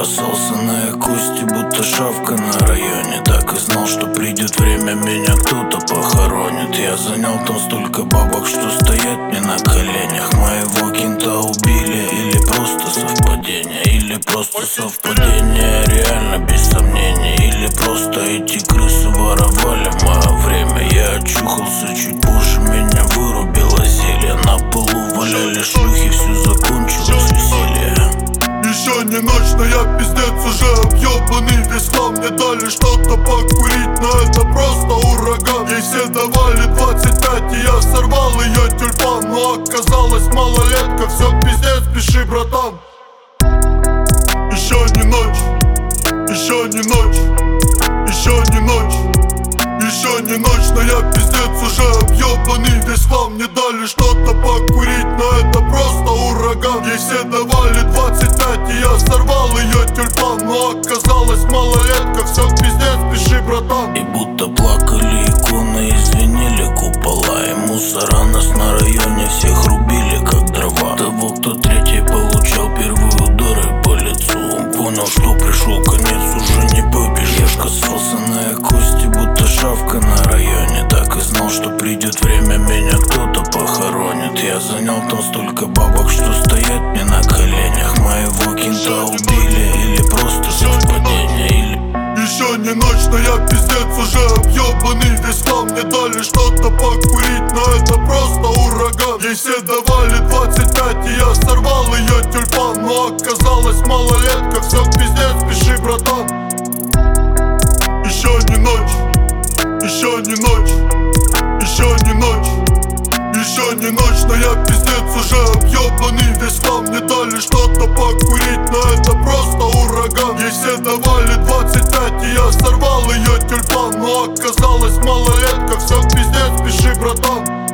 Бросался на акусте, будто шавка на районе. Так и знал, что придет время, меня кто-то похоронит. Я занял там столько бабок, что стоять мне на коленях. Моего кента убили, или просто совпадение, или просто совпадение, реально без сомнений. Или просто эти крысы воровали мое время. Я очухался чуть позже, меня вырубило зелье. На полу валяли шлюхи, все закончилось веселье. Еще не ночь, но я пиздец уже объебанный. Весна мне дали что-то покурить, но это просто ураган. Ей все давали 25, и я сорвал ее тюльпан. Но оказалось малолетка, все пиздец, пиши, братан. Еще не ночь, еще не ночь, еще не ночь, еще не ночь, но я пиздец уже объебанный. Весна мне дали что-то покурить, но это просто ураган. Ей все давали 25, и я сорвал ее тюльпан. Но оказалось малолетка, все пиздец, пиши, братан. И будто плакали иконы, и звенели купола. И мусора нас на районе всех рубили как дрова. Того, кто третий получал первые удары по лицу, он понял, что пришел конец, уже не побежишь. Я касался на акусте, будто шавка на районе. Так и знал, что придет время, меня кто-то похоронит. Я занял там столько бабок, что стоять мне на коленях. Моего кента убили, или просто совпадение, или... Еще не ночь, но я пиздец уже объебанный. Весна мне дали что-то покурить, но это просто ураган. Ей все давали 25, и я сорвал ее тюльпан. Но оказалось малолетка, все пиздец, пиши, братан. Еще не ночь, еще не ночь, еще не ночь, еще не ночь, но я пиздец уже объебанный. Весна мне дали что-то покурить, но это просто ураган. Ей все давали 25, и я сорвал ее тюльпан. Но оказалось малолетка, все пиздец, пиши, братан.